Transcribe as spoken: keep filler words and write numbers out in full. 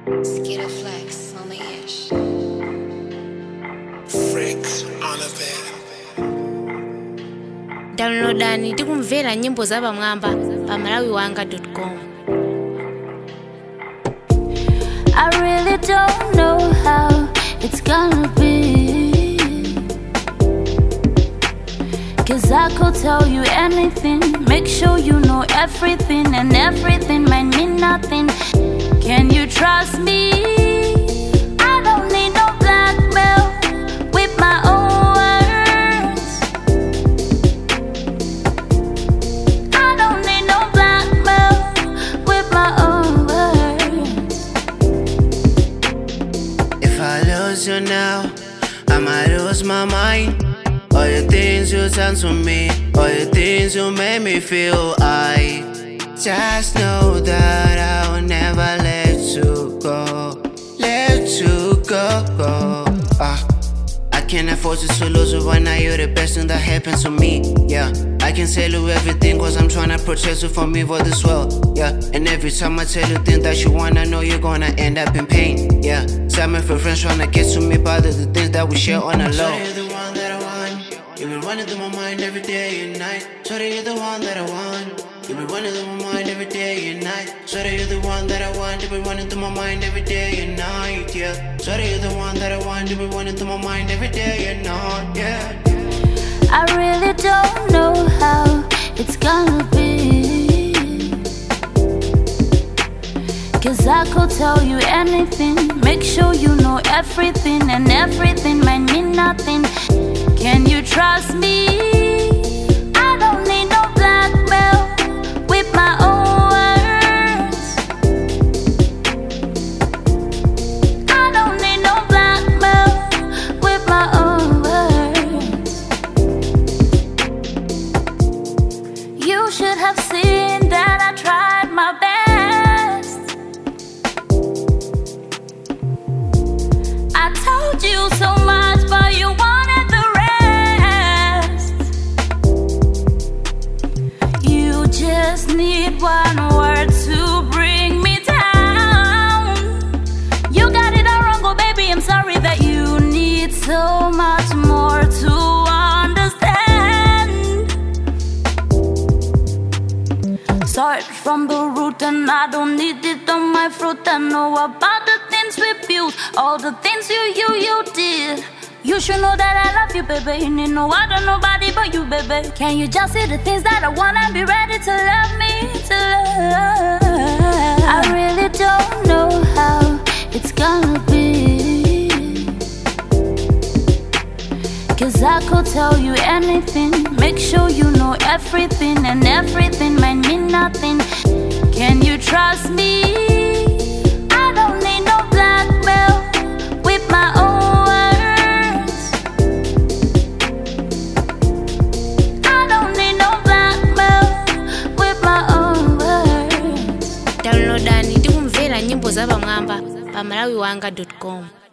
Skittle flex on the ish. Frick on a bed. Downloadani tikumvera nyimbo za Bamwamba pa malawi wanga dot com. I really don't know how it's gonna be, 'cause I could tell you anything, make sure you know everything, and everything might mean nothing. Can you trust me? I don't need no blackmail with my own words. I don't need no blackmail with my own words. If I lose you now, I might lose my mind. All the things you done to me, all the things you made me feel, I just know that I will never let you go, let you go, go. Ah, I can't afford you to lose you right now, you're the best thing that happened to me, yeah. I can tell you everything cause I'm tryna protect you from evil this world, yeah. And every time I tell you things that you wanna know, you're gonna end up in pain, yeah. Simon for friends tryna get to me, but the things that we share on the low. You're the one that I want, you've been running through my mind every day and night. Sorry, you're the one that I want. You've been running through my mind every day and night. Sorry, you're the one that I want. You've been running through my mind every day and night, yeah. Sorry, you're the one that I want. You've been running through my mind every day and night, yeah. I really don't know how it's gonna be, 'cause I could tell you anything, make sure you know everything, and everything might mean nothing. Can you trust me? I don't need no blackmail with my own words. I don't need no blackmail with my own words. You should have seen that I tried my best. I told you so much, but you wanted the rest. You just need one word to bring me down. You got it all wrong, oh baby, I'm sorry that you need so much more to understand. Start from the root, and I don't need it on my fruit. I know about the things we built, all the things you, you, you did. You should know that I love you, baby. You need no other nobody but you, baby. Can you just see the things that I want and be ready to love me, to love? I really don't know how it's gonna be, 'cause I could tell you anything, make sure you know everything, and everything might mean nothing. Can you trust me? I don't need no blackmail with my own words. I don't need no blackmail with my own words. Downloadani tikumvera nyimbo za Bamwamba pa malawi wanga dot com.